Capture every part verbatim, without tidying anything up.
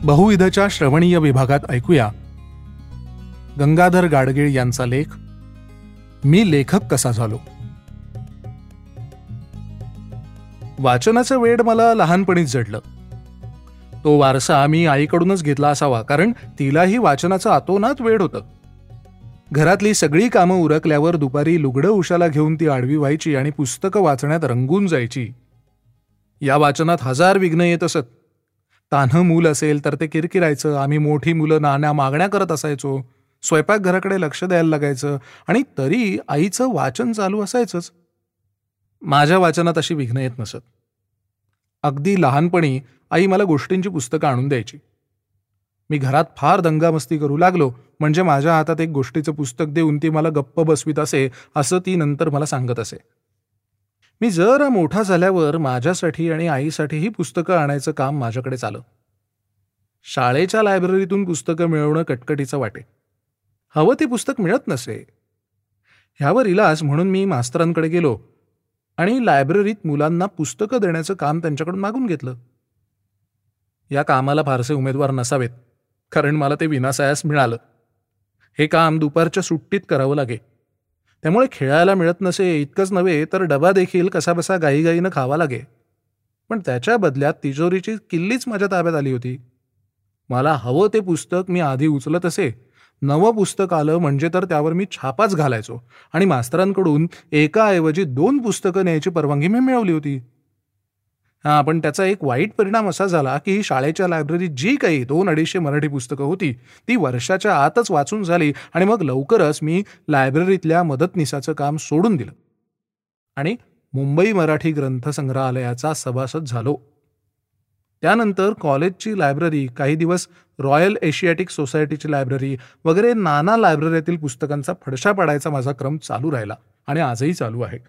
बहुविधच्या श्रवणीय विभागात ऐकूया गंगाधर गाडगीळ यांचा लेख मी लेखक कसा झालो. वाचनाचं वेड मला लहानपणीच जडलं. तो वारसा मी आईकडूनच घेतला असावा, कारण तिलाही वाचनाचं अतोनात वेड होतं. घरातली सगळी कामं उरकल्यावर दुपारी लुगडं उशाला घेऊन ती आडवी व्हायची आणि पुस्तकं वाचण्यात रंगून जायची. या वाचनात हजार विघ्न येत असत. तान्हं मूल असेल तर ते किरकिरायचं, आम्ही मोठी मुलं नाण्या मागण्या करत असायचो, स्वयंपाकघराकडे लक्ष द्यायला लागायचं, आणि तरी आईचं वाचन चालू असायचंच. माझ्या वाचनात अशी विघ्न येत नसत. अगदी लहानपणी आई मला गोष्टींची पुस्तकं आणून द्यायची. मी घरात फार दंगामस्ती करू लागलो म्हणजे माझ्या हातात एक गोष्टीचं पुस्तक देऊन ती मला गप्प बसवीत असे, असं ती नंतर मला सांगत असे. मी जरा मोठा झाल्यावर माझ्यासाठी आणि आईसाठीही पुस्तकं आणायचं काम माझ्याकडेच आलं. शाळेच्या लायब्ररीतून पुस्तकं मिळवणं कटकटीचं वाटे. हवं ते पुस्तक मिळत नसे. ह्यावर इलाज म्हणून मी मास्तरांकडे गेलो आणि लायब्ररीत मुलांना पुस्तकं देण्याचं काम त्यांच्याकडून मागून घेतलं. या कामाला फारसे उमेदवार नसावेत, कारण मला ते विनासायास मिळालं. हे काम दुपारच्या सुट्टीत करावं लागे. त्यामुळे खेळायला मिळत नसे इतकंच नव्हे तर डबा देखील कसाबसा गाईगाईनं खावा लागे. पण त्याच्या बदल्यात तिजोरीची किल्लीच माझ्या ताब्यात आली होती. मला हवं ते पुस्तक मी आधी उचलत असे. नवं पुस्तक आलं म्हणजे तर त्यावर मी छापाच घालायचो आणि मास्तरांकडून एकाऐवजी दोन पुस्तकं न्यायची परवानगी मी मिळवली होती. हां, पण त्याचा एक वाईट परिणाम असा झाला की शाळेच्या लायब्ररीत जी काही दोन अडीचशे मराठी पुस्तकं होती ती वर्षाच्या आतच वाचून झाली आणि मग लवकरच मी लायब्ररीतल्या मदतनीसाचं काम सोडून दिलं आणि मुंबई मराठी ग्रंथसंग्रहालयाचा सभासद झालो. त्यानंतर कॉलेजची लायब्ररी, काही दिवस रॉयल एशियाटिक सोसायटीची लायब्ररी वगैरे नाना लायब्ररीतील पुस्तकांचा फडशा पाडायचा माझा क्रम चालू राहिला आणि आजही चालू आहे.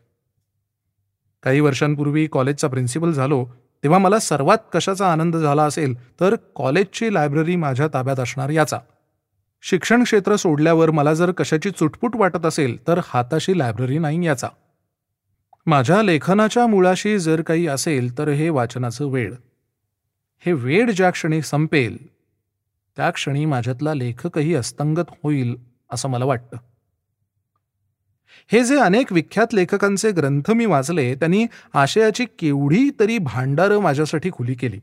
काही वर्षांपूर्वी कॉलेजचा प्रिन्सिपल झालो तेव्हा मला सर्वात कशाचा आनंद झाला असेल तर कॉलेजची लायब्ररी माझ्या ताब्यात असणार याचा. शिक्षण क्षेत्र सोडल्यावर मला जर कशाची चुटपुट वाटत असेल तर हाताशी लायब्ररी नाही याचा. माझ्या लेखनाच्या मुळाशी जर काही असेल तर हे वाचनाचं वेड. हे वेड ज्या क्षणी संपेल त्या क्षणी माझ्यातला लेखकही अस्तंगत होईल असं मला वाटतं. हे जे अनेक विख्यात लेखकांचे ग्रंथ मी वाचले त्यांनी आशयाची केवढी तरी भांडारं माझ्यासाठी खुली केली.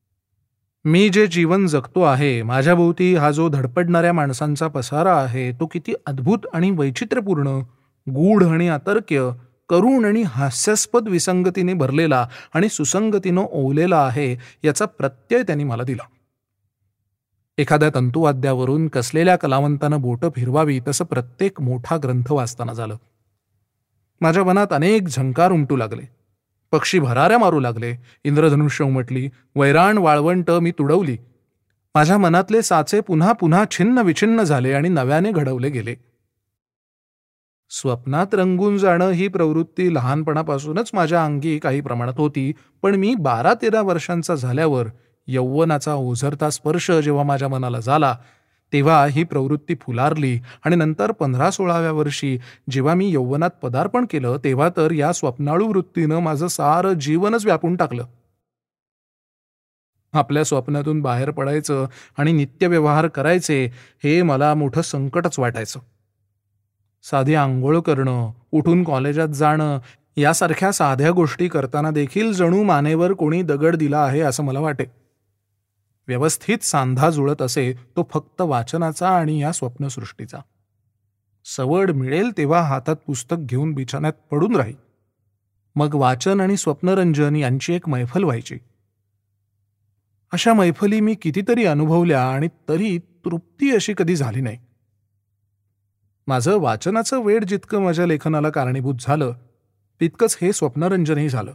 मी जे जीवन जगतो आहे, माझ्याभोवती हा जो धडपडणाऱ्या माणसांचा पसारा आहे तो किती अद्भुत आणि वैचित्र्यपूर्ण, गूढ आणि अतर्क्य, करुण आणि हास्यास्पद विसंगतीने भरलेला आणि सुसंगतीनं ओवलेला आहे याचा प्रत्यय त्यांनी मला दिला. एखाद्या तंतुवाद्यावरून कसलेल्या कलावंतानं बोटं फिरवावी तसं प्रत्येक मोठा ग्रंथ वाचताना झालं. माझ्या मनात अनेक झंकार उमटू लागले. पक्षी भराऱ्या मारू लागले. इंद्रधनुष्य उमटली. वैराण वाळवंट मी तुडवली. माझ्या मनातले साचे पुन्हा पुन्हा छिन्न विछिन्न झाले आणि नव्याने घडवले गेले. स्वप्नात रंगून जाणं ही प्रवृत्ती लहानपणापासूनच माझ्या अंगी काही प्रमाणात होती, पण मी बारा तेरा वर्षांचा झाल्यावर यौवनाचा ओझरता स्पर्श जेव्हा माझ्या मनाला झाला तेव्हा ही प्रवृत्ती फुलारली आणि नंतर पंधरा सोळाव्या वर्षी जेव्हा मी यौवनात पदार्पण केलं तेव्हा तर या स्वप्नाळू वृत्तीनं माझं सारं जीवनच व्यापून टाकलं. आपल्या स्वप्नातून बाहेर पडायचं आणि नित्यव्यवहार करायचे हे मला मोठं संकटच वाटायचं. साधी आंघोळ करणं, उठून कॉलेजात जाणं यासारख्या साध्या गोष्टी करताना देखील जणू मानेवर कोणी दगड दिला आहे असं मला वाटे. व्यवस्थित सांधा जुळत असे तो फक्त वाचनाचा आणि या स्वप्नसृष्टीचा. सवड मिळेल तेव्हा हातात पुस्तक घेऊन बिछाण्यात पडून राही. मग वाचन आणि स्वप्नरंजन यांची एक मैफल व्हायची. अशा मैफली मी कितीतरी अनुभवल्या आणि तरी तृप्ती अशी कधी झाली नाही. माझं वाचनाचं वेड जितकं माझ्या लेखनाला कारणीभूत झालं तितकंच हे स्वप्नरंजनही झालं.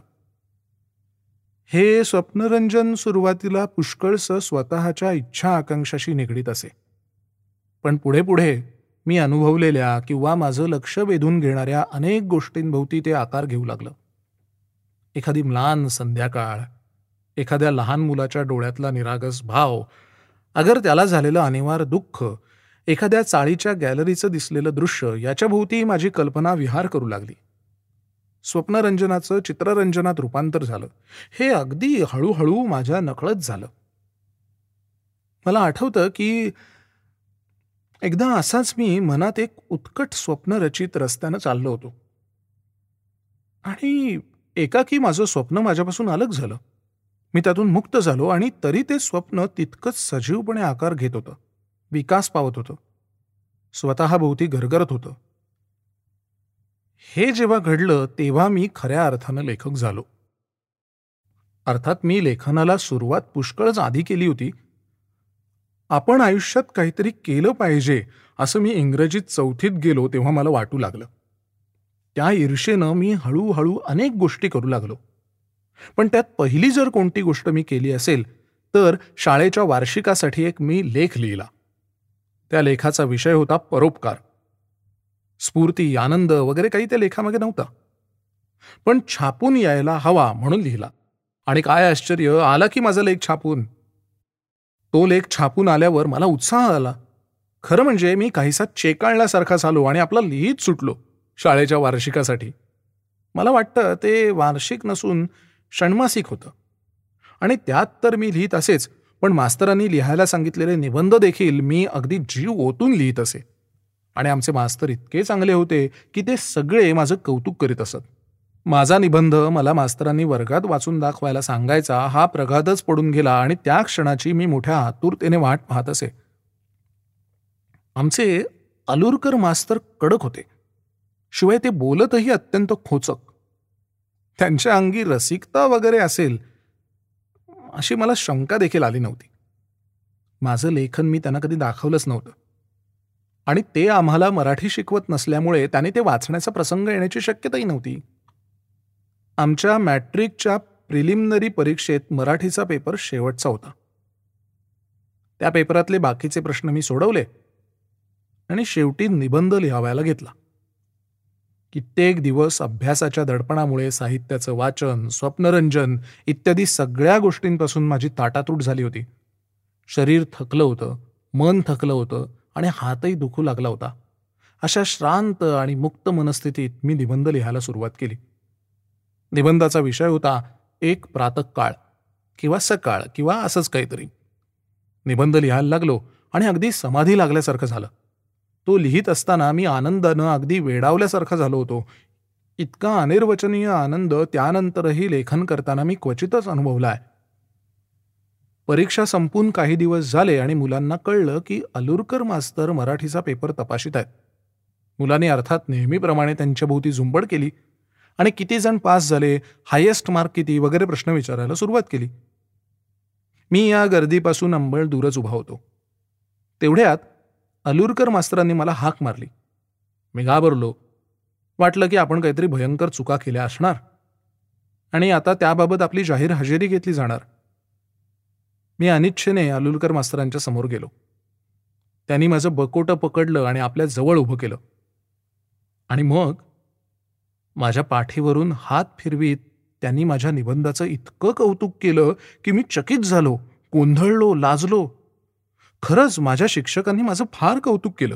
हे स्वप्नरंजन सुरुवातीला पुष्कळसं स्वतःच्या इच्छा आकांक्षाशी निगडीत असे, पण पुढे पुढे मी अनुभवलेल्या किंवा माझं लक्ष वेधून घेणाऱ्या अनेक गोष्टींभोवती ते आकार घेऊ लागलं. एखादी म्लान संध्याकाळ, एखाद्या लहान मुलाच्या डोळ्यातला निरागस भाव, अगर त्याला झालेलं अनिवार्य दुःख, एखाद्या चाळीच्या गॅलरीचं दिसलेलं दृश्य याच्या भोवती माझी कल्पना विहार करू लागली. स्वप्नरंजनाचं चित्ररंजनात रूपांतर झालं. हे अगदी हळूहळू माझ्या नकळत झालं. मला आठवतं की एकदा असाच मी मनात एक उत्कट स्वप्न रचित रस्त्यानं चाललो होतो आणि एकाकी माझं स्वप्न माझ्यापासून अलग झालं. मी त्यातून मुक्त झालो आणि तरी ते स्वप्न तितकंच सजीवपणे आकार घेत होतं, विकास पावत होतं, स्वतःभोवती गरगरत होतं. हे जेव्हा घडलं तेव्हा मी खऱ्या अर्थानं लेखक झालो. अर्थात मी लेखनाला सुरुवात पुष्कळच आधी केली होती. आपण आयुष्यात काहीतरी केलं पाहिजे असं मी इंग्रजीत चौथीत गेलो तेव्हा मला वाटू लागलं. त्या ईर्षेनं मी हळूहळू अनेक गोष्टी करू लागलो. पण त्यात पहिली जर कोणती गोष्ट मी केली असेल तर शाळेच्या वार्षिकासाठी एक मी लेख लिहिला. त्या लेखाचा विषय होता परोपकार. स्फूर्ती, आनंद वगैरे काही त्या लेखामागे नव्हता, पण छापून यायला हवा म्हणून लिहिला. आणि काय आश्चर्य, आला की माझा लेख छापून. तो लेख छापून आल्यावर मला उत्साह आला. खरं म्हणजे मी काहीसा चेकाळल्यासारखा झालो आणि आपला लिहित सुटलो शाळेच्या वार्षिकासाठी. मला वाटतं ते वार्षिक नसून षण्मासिक होतं आणि त्यात तर मी लिहित असेच, पण मास्तरांनी लिहायला सांगितलेले निबंध देखील मी अगदी जीव ओतून लिहित असे. आणि आमचे मास्तर इतके चांगले होते की ते सगळे माझं कौतुक करीत असत. माझा निबंध मला मास्तरांनी वर्गात वाचून दाखवायला सांगायचा हा प्रघातच पडून गेला आणि त्या क्षणाची मी मोठ्या आतुरतेने वाट पाहत असे. आमचे अलुरकर मास्तर कडक होते, शिवाय ते बोलतही अत्यंत खोचक. त्यांच्या अंगी रसिकता वगैरे असेल अशी मला शंका देखील आली नव्हती. माझं लेखन मी त्यांना कधी दाखवलंच नव्हतं आणि ते आम्हाला मराठी शिकवत नसल्यामुळे त्याने ते वाचण्याचा प्रसंग येण्याची शक्यताही नव्हती. आमच्या मॅट्रिकच्या प्रिलिमिनरी परीक्षेत मराठीचा पेपर शेवटचा होता. त्या पेपरातले बाकीचे प्रश्न मी सोडवले आणि शेवटी निबंध लिहावायला घेतला. कित्येक दिवस अभ्यासाच्या दडपणामुळे साहित्याचं वाचन, स्वप्नरंजन इत्यादी सगळ्या गोष्टींपासून माझी ताटातूट झाली होती. शरीर थकलं होतं, मन थकलं होतं आणि हातही दुखू लागला होता. अशा श्रांत आणि मुक्त मनस्थितीत मी निबंध लिहायला सुरुवात केली. निबंधाचा विषय होता एक प्रातःकाळ किंवा सकाळ किंवा असंच काहीतरी. निबंध लिहायला लागलो आणि अगदी समाधी लागल्यासारखं झालं. तो लिहित असताना मी आनंदानं अगदी वेडावल्यासारखा झालो होतो. इतका अनिर्वचनीय आनंद त्यानंतरही लेखन करताना मी क्वचितच अनुभवलाय. परीक्षा संपून काही दिवस झाले आणि मुलांना कळलं की अलुरकर मास्तर मराठीचा पेपर तपाशित आहेत. मुलांनी अर्थात नेहमीप्रमाणे त्यांच्या भोवती झुंबड केली आणि किती जण पास झाले, हायेस्ट मार्क किती वगैरे प्रश्न विचारायला सुरुवात केली. मी या गर्दीपासून अंबळ दूरच उभा होतो. तेवढ्यात अलुरकर मास्तरांनी मला हाक मारली. मी घाबरलो. वाटलं की आपण काहीतरी भयंकर चुका केल्या असणार आणि आता त्याबाबत आपली जाहीर हजेरी घेतली जाणार. मी अनिच्छेने अलुरकर मास्तरांच्या समोर गेलो. त्यांनी माझं बकोटं पकडलं आणि आपल्या जवळ उभं केलं आणि मग माझ्या पाठीवरून हात फिरवीत त्यांनी माझ्या निबंधाचं इतकं कौतुक केलं की मी चकित झालो, गोंधळलो, लाजलो. खरंच माझ्या शिक्षकांनी माझं फार कौतुक केलं.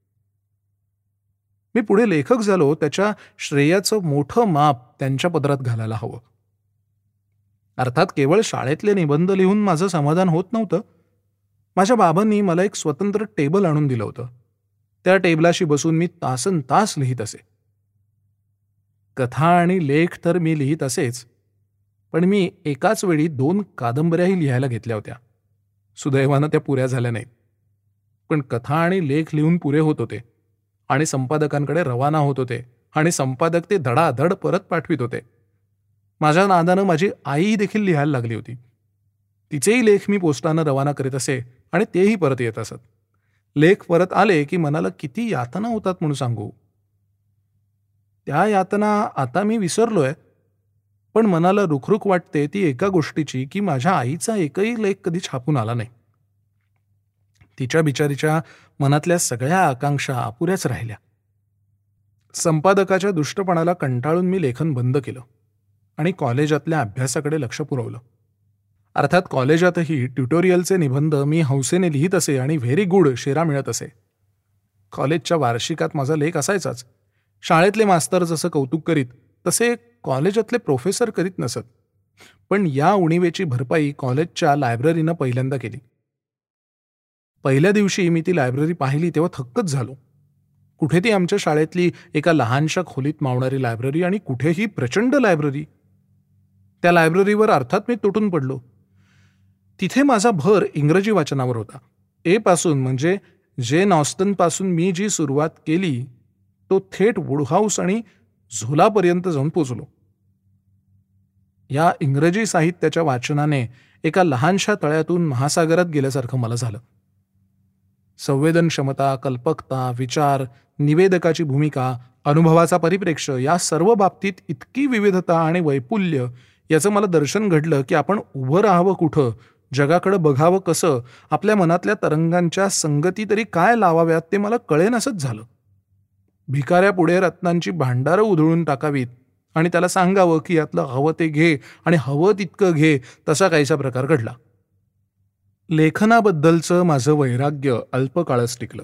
मी पुढे लेखक झालो त्याच्या श्रेयाचं मोठं माप त्यांच्या पदरात घालायला हवं. अर्थात केवळ शाळेतले निबंध लिहून माझं समाधान होत नव्हतं. माझ्या बाबांनी मला एक स्वतंत्र टेबल आणून दिलं होतं. त्या टेबलाशी बसून मी तासन तास लिहित असे. कथा आणि लेख तर मी लिहित असेच, पण मी एकाच वेळी दोन कादंबऱ्याही लिहायला घेतल्या होत्या. सुदैवानं त्या पुऱ्या झाल्या नाहीत, पण कथा आणि लेख लिहून पुरे होत होते आणि संपादकांकडे रवाना होत होते आणि संपादक ते धडाधड परत पाठवित होते. माझ्या नादानं माझी आई देखील लिहायला लागली होती. तिचेही लेख मी पोस्टानं रवाना करीत असे आणि तेही परत येत असत. लेख परत आले की मनाला किती यातना होतात म्हणून सांगू. त्या यातना आता मी विसरलोय, पण मनाला रुखरुख वाटते ती एका गोष्टीची की माझ्या आईचा एकही लेख कधी छापून आला नाही. तिच्या बिचारीच्या मनातल्या सगळ्या आकांक्षा अपुऱ्याच राहिल्या. संपादकाच्या दुष्टपणाला कंटाळून मी लेखन बंद केलं आणि कॉलेजातल्या अभ्यासाकडे लक्ष पुरवलं. अर्थात कॉलेजातही ट्युटोरियलचे निबंध मी हौसेने लिहित असे आणि व्हेरी गुड शेरा मिळत असे. कॉलेजच्या वार्षिकात माझा लेख असायचाच. शाळेतले मास्तर जसं कौतुक करीत तसे कॉलेजातले प्रोफेसर करीत नसत. पण या उणिवेची भरपाई कॉलेजच्या लायब्ररीनं पहिल्यांदा केली. पहिल्या दिवशी मी ती लायब्ररी पाहिली तेव्हा थक्कच झालो. कुठे ती आमच्या शाळेतली एका लहानशा खोलीत मावणारी लायब्ररी आणि कुठेही प्रचंड लायब्ररी. त्या लायब्ररीवर अर्थात मी तुटून पडलो. तिथे माझा भर इंग्रजी वाचनावर होता. ए पासून म्हणजे जेन ऑस्टनपासून मी जी सुरुवात केली तो थेट वुडहाऊस आणि झोलापर्यंत जाऊन पोचलो. या इंग्रजी साहित्याच्या वाचनाने एका लहानशा तळ्यातून महासागरात गेल्यासारखं मला झालं. संवेदनक्षमता, कल्पकता, विचार, निवेदकाची भूमिका, अनुभवाचा परिप्रेक्ष्य या सर्व बाबतीत इतकी विविधता आणि वैपुल्य याचं मला दर्शन घडलं की आपण उभं राहावं कुठं, जगाकडे बघावं कसं, आपल्या मनातल्या तरंगांच्या संगती तरी काय लावाव्यात ते मला कळेनासंच झालं. भिकाऱ्यापुढे रत्नांची भांडारं उधळून टाकावीत आणि त्याला सांगावं की यातलं हवं ते घे आणि हवं तितकं घे, तसा काहीसा प्रकार घडला. लेखनाबद्दलचं माझं वैराग्य अल्पकाळच टिकलं.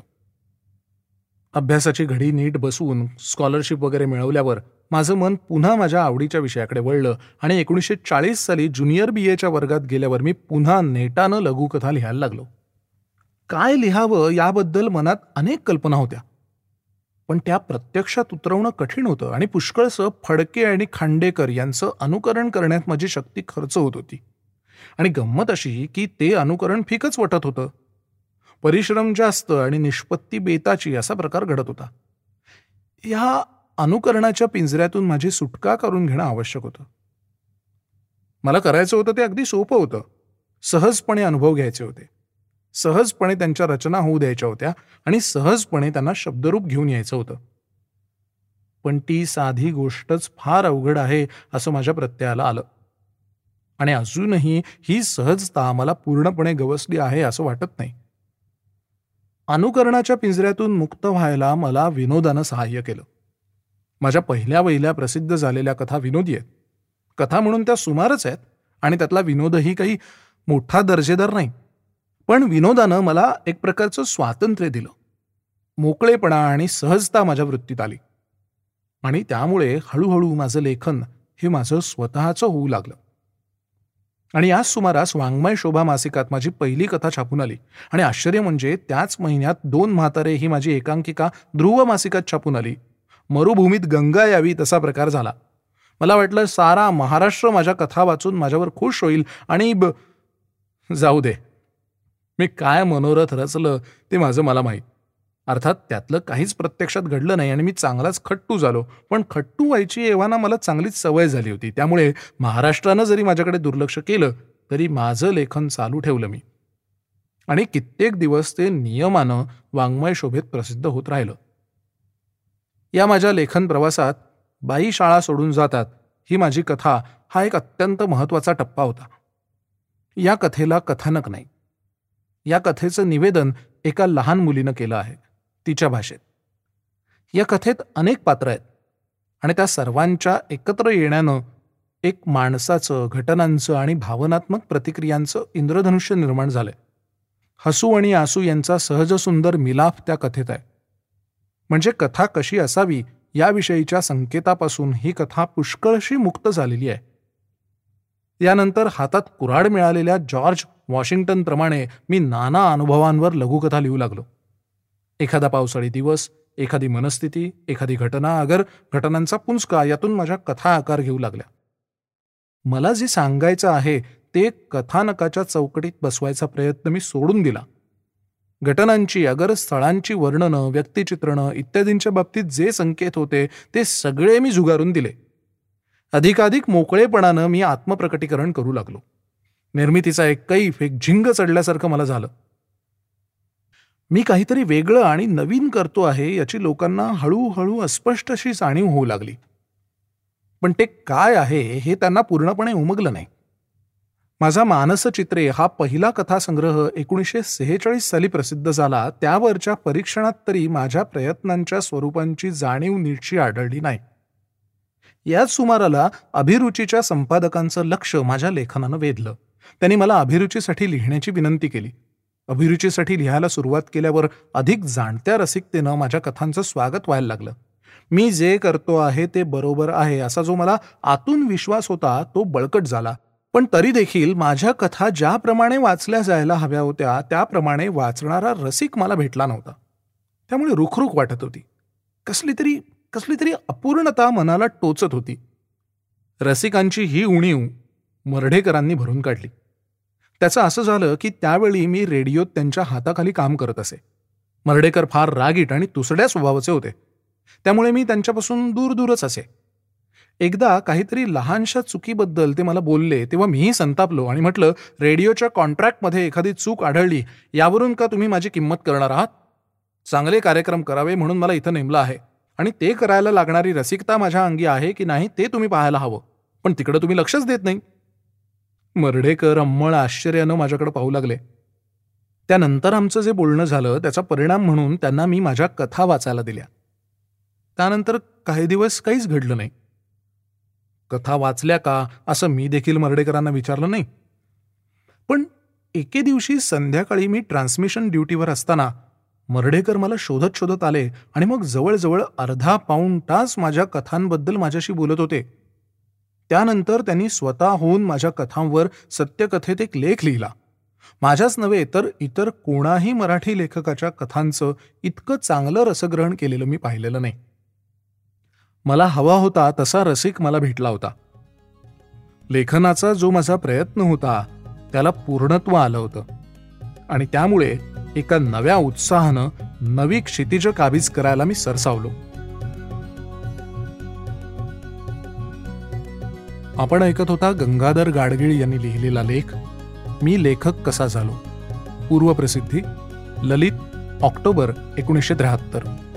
अभ्यासाची घडी नीट बसवून स्कॉलरशिप वगैरे मिळवल्यावर माझं मन पुन्हा माझ्या आवडीच्या विषयाकडे वळलं आणि एकोणीसशे चाळीस साली ज्युनियर बी एच्या वर्गात गेल्यावर मी पुन्हा नेटानं लघुकथा लिहायला लागलो. काय लिहावं याबद्दल मनात अनेक कल्पना होत्या, पण त्या प्रत्यक्षात उतरवणं कठीण होतं आणि पुष्कळसं फडके आणि खांडेकर यांचं अनुकरण करण्यात माझी शक्ती खर्च होत होती. आणि गंमत अशी की ते अनुकरण फिकच वाटत होतं. परिश्रम जास्त आणि निष्पत्ती बेताची असा प्रकार घडत होता. ह्या अनुकरणाच्या पिंजऱ्यातून माझी सुटका करून घेणं आवश्यक होतं. मला करायचं होतं ते अगदी सोपं होतं. सहजपणे अनुभव घ्यायचे होते, सहजपणे त्यांच्या रचना होऊ द्यायच्या होत्या आणि सहजपणे त्यांना शब्दरूप घेऊन यायचं होतं. पण ती साधी गोष्टच फार अवघड आहे असं माझ्या प्रत्ययाला आलं. आणि अजूनही ही सहजता मला पूर्णपणे गवसली आहे असं वाटत नाही. अनुकरणाच्या पिंजऱ्यातून मुक्त व्हायला मला विनोदानं सहाय्य केलं. माझ्या पहिल्या वहिल्या प्रसिद्ध झालेल्या कथा विनोदी आहेत. कथा म्हणून त्या सुमारच आहेत आणि त्यातला विनोदही काही मोठा दर्जेदार नाही. पण विनोदानं मला एक प्रकारचं स्वातंत्र्य दिलं. मोकळेपणा आणि सहजता माझ्या वृत्तीत आली आणि त्यामुळे हळूहळू माझं लेखन हे माझं स्वतःचं होऊ लागलं. आणि याच सुमारास वाङ्मय शोभा मासिकात माझी पहिली कथा छापून आली आणि आश्चर्य म्हणजे त्याच महिन्यात दोन म्हातारे ही माझी एकांकिका ध्रुव मासिकात छापून आली. मरुभूमीत गंगा यावी तसा प्रकार झाला. मला वाटलं सारा महाराष्ट्र माझ्या कथा वाचून माझ्यावर खुश होईल आणि ब जाऊ दे, मी काय मनोरथ रचलं ते माझं मला माहीत. अर्थात त्यातलं काहीच प्रत्यक्षात घडलं नाही आणि मी चांगलाच खट्टू झालो. पण खट्टू व्हायची एव्हाना मला चांगलीच सवय झाली होती. त्यामुळे महाराष्ट्रानं जरी माझ्याकडे दुर्लक्ष केलं तरी माझं लेखन चालू ठेवलं मी आणि कित्येक दिवस ते नियमानं वाङ्मय शोभेत प्रसिद्ध होत राहिलं. या माझ्या लेखन प्रवासात बाई शाळा सोडून जातात ही माझी कथा हा एक अत्यंत महत्त्वाचा टप्पा होता. या कथेला कथानक नाही. या कथेचं निवेदन एका लहान मुलीनं केलं आहे तिच्या भाषेत. या कथेत अनेक पात्र आहेत आणि त्या सर्वांच्या एकत्र येण्यानं एक माणसाचं, घटनांचं आणि भावनात्मक प्रतिक्रियांचं इंद्रधनुष्य निर्माण झालंय. हसू आणि आसू यांचा सहज सुंदर मिलाफ त्या कथेत आहे. म्हणजे कथा कशी असावी याविषयीच्या संकेतापासून ही कथा पुष्कळशी मुक्त झालेली आहे. यानंतर हातात कुऱ्हाड मिळालेल्या जॉर्ज वॉशिंग्टनप्रमाणे मी नाना अनुभवांवर लघुकथा लिहू लागलो. एखादा पावसाळी दिवस, एखादी मनस्थिती, एखादी घटना, अगर घटनांचा पुंजका यातून माझ्या कथा आकार घेऊ लागल्या. मला जे सांगायचं आहे ते कथानकाच्या चौकटीत बसवायचा प्रयत्न मी सोडून दिला. घटनांची, अगर स्थळांची वर्णनं, व्यक्तिचित्रणं इत्यादींच्या बाबतीत जे संकेत होते ते सगळे मी झुगारून दिले. अधिकाधिक मोकळेपणानं मी आत्मप्रकटीकरण करू लागलो. निर्मितीचा एक कैफ, एक झिंग चढल्यासारखं मला झालं. मी काहीतरी वेगळं आणि नवीन करतो आहे याची लोकांना हळूहळू अस्पष्ट अशी जाणीव होऊ लागली. पण ते काय आहे हे त्यांना पूर्णपणे उमगलं नाही. माझा मानसचित्रे हा पहिला कथासंग्रह एकोणीसशे सेहेचाळीस साली प्रसिद्ध झाला. त्यावरच्या परीक्षणात तरी माझ्या प्रयत्नांच्या स्वरूपांची जाणीव नीटशी आढळली नाही. याच सुमाराला अभिरुचीच्या संपादकांचं लक्ष माझ्या लेखनानं वेधलं. त्यांनी मला अभिरुचीसाठी लिहिण्याची विनंती केली. अभिरुचीसाठी लिहायला सुरुवात केल्यावर अधिक जाणत्या रसिकतेनं माझ्या कथांचं स्वागत व्हायला लागलं. मी जे करतो आहे ते बरोबर आहे असा जो मला आतून विश्वास होता तो बळकट झाला पण तरी देखील माझ्या कथा ज्याप्रमाणे वाचल्या जायला हव्या होत्या त्याप्रमाणे वाचणारा रसिक मला भेटला नव्हता. त्यामुळे रुखरुख वाटत होती. कसली तरी कसली तरी अपूर्णता मनाला टोचत होती. रसिकांची ही उणीव मर्ढेकरांनी भरून काढली. त्याचं असं झालं की त्यावेळी मी रेडिओत त्यांच्या हाताखाली काम करत असे. मर्ढेकर फार रागीट आणि तुसड्या स्वभावाचे होते. त्यामुळे मी त्यांच्यापासून दूर दूरच असे. एकदा काहीतरी लहानशा चुकीबद्दल ते मला बोलले तेव्हा मीही संतापलो आणि म्हटलं, रेडिओच्या कॉन्ट्रॅक्टमध्ये एखादी चूक आढळली यावरून का तुम्ही माझी किंमत करणार आहात? चांगले कार्यक्रम करावे म्हणून मला इथं नेमलं आहे आणि ते करायला लागणारी रसिकता माझ्या अंगी आहे की नाही ते तुम्ही पाहायला हवं, पण तिकडं तुम्ही लक्षच देत नाही. मर्ढेकर अंमळ आश्चर्यानं माझ्याकडे पाहू लागले. त्यानंतर आमचं जे बोलणं झालं त्याचा परिणाम म्हणून त्यांना मी माझ्या कथा वाचायला दिल्या. त्यानंतर काही दिवस काहीच घडलं नाही. कथा वाचल्या का असं मी देखील मर्ढेकरांना विचारलं नाही. पण एके दिवशी संध्याकाळी मी ट्रान्समिशन ड्युटीवर असताना मर्ढेकर मला शोधत शोधत आले आणि मग जवळजवळ अर्धा पाऊण तास माझ्या कथांबद्दल माझ्याशी बोलत होते. त्यानंतर त्यांनी स्वतःहून माझ्या कथांवर सत्यकथेत एक लेख लिहिला. माझ्याच नव्हे तर इतर कोणाही मराठी लेखकाच्या कथांचं इतकं चांगलं रसग्रहण केलेलं मी पाहिलेलं नाही. मला हवा होता तसा रसिक मला भेटला होता. लेखनाचा जो माझा प्रयत्न होता त्याला पूर्णत्व आलं होतं आणि त्यामुळे एका नव्या उत्साहानं नवी क्षितिज काबीज करायला मी सरसावलो. आपण ऐकत होता गंगाधर गाडगीळ यांनी लिहिलेला लेख मी लेखक कसा झालो. पूर्वप्रसिद्धी ललित, ऑक्टोबर एकोणीसशे त्र्याहत्तर.